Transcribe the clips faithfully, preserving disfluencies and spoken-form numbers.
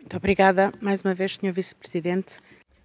Muito obrigada. Mais uma vez, senhor Vice-Presidente.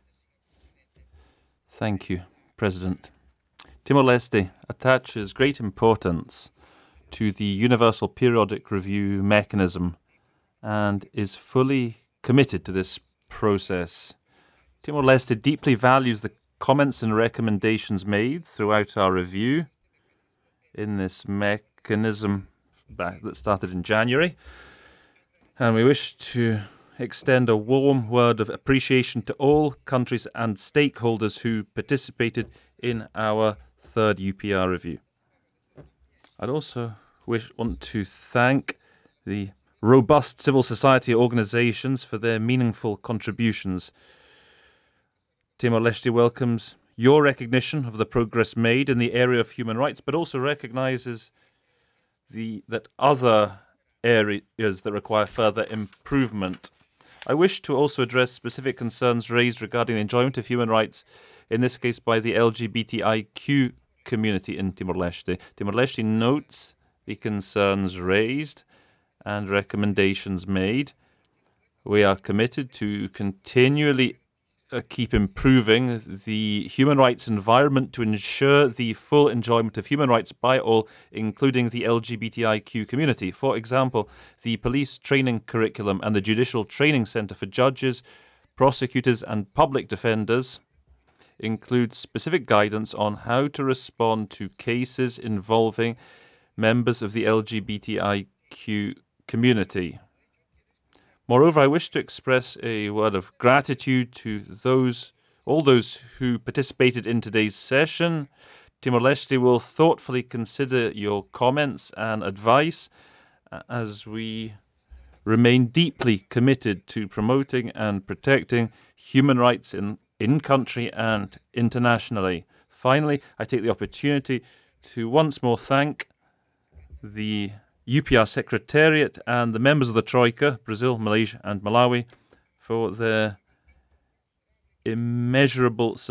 Thank you, President. Timor-Leste attaches great importance to the Universal Periodic Review mechanism and is fully committed to this process. Timor-Leste deeply values the comments and recommendations made throughout our review in this mechanism back, that started in January, and we wish to extend a warm word of appreciation to all countries and stakeholders who participated in our third U P R review. I'd also wish want to thank the robust civil society organizations for their meaningful contributions. Timor-Leste welcomes your recognition of the progress made in the area of human rights, but also recognizes the that other areas that require further improvement. I wish to also address specific concerns raised regarding the enjoyment of human rights, in this case by the L G B T I Q community in Timor-Leste. Timor-Leste notes the concerns raised and recommendations made. We are committed to continually uh, keep improving the human rights environment to ensure the full enjoyment of human rights by all, including the L G B T I Q community. For example, the police training curriculum and the Judicial Training Center for judges, prosecutors, and public defenders includes specific guidance on how to respond to cases involving members of the L G B T I Q community. Moreover, I wish to express a word of gratitude to those, all those who participated in today's session. Timor-Leste will thoughtfully consider your comments and advice as we remain deeply committed to promoting and protecting human rights in, in country and internationally. Finally, I take the opportunity to once more thank the U P R Secretariat and the members of the Troika, Brazil, Malaysia and Malawi, for their immeasurable support